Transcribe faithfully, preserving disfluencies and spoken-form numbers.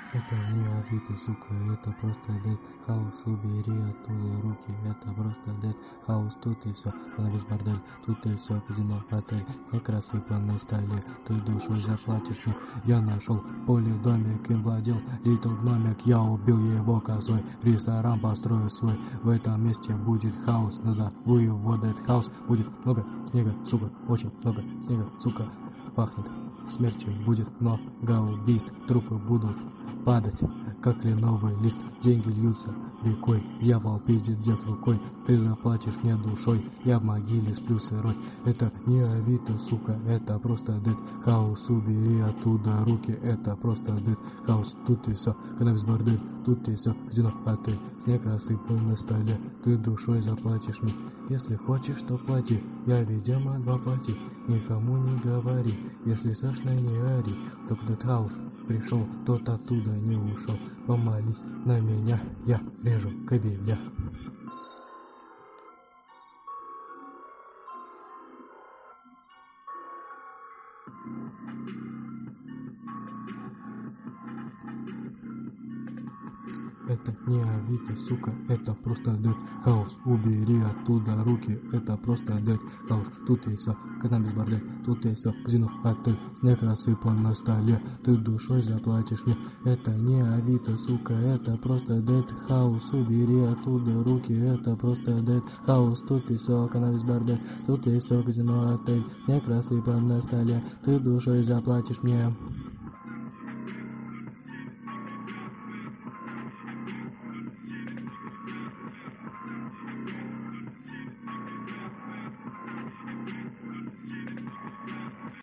Это не Авито, сука, это просто Dead House, убери оттуда руки, это просто Dead House, тут и все, канабис бордель, тут и все, казино, отель, не рассыпанный стали, ты душой заплатишь мне, я нашел в поле домик, им владел Литл Гномик, я убил его косой, ресторан построю свой, в этом месте будет хаос, назову его Dead House, будет много снега, сука, очень много снега, сука, пахнет смертью, будет много убийств, трупы будут падать, как кленовый лист, деньги льются рекой, дьявол пиздит дев рукой, ты заплатишь мне душой, я в могиле сплю сырой, это не Авито, сука, это просто Dead House, убери оттуда руки, это просто Dead House, тут и все, канабис бордель, тут и все, казино, отель, снег рассыпан на столе, ты душой заплатишь мне, если хочешь, то плати, я видимо два плати, никому не говори, если страшно не ори, только Dead House пришел, тот оттуда не ушел, помолись на меня, я режу кабеля. Это не Авито, сука, это просто Dead House, убери оттуда руки, это просто Dead House, тут и все, канабис бордель, тут и все, казино, отель, снег рассыпан на столе, ты душой заплатишь мне, это не Авито, сука, это просто Dead House, убери оттуда руки, это просто Dead House, тут и все, канабис бордель, тут и все, казино, отель, снег рассыпан на столе, ты душой заплатишь мне.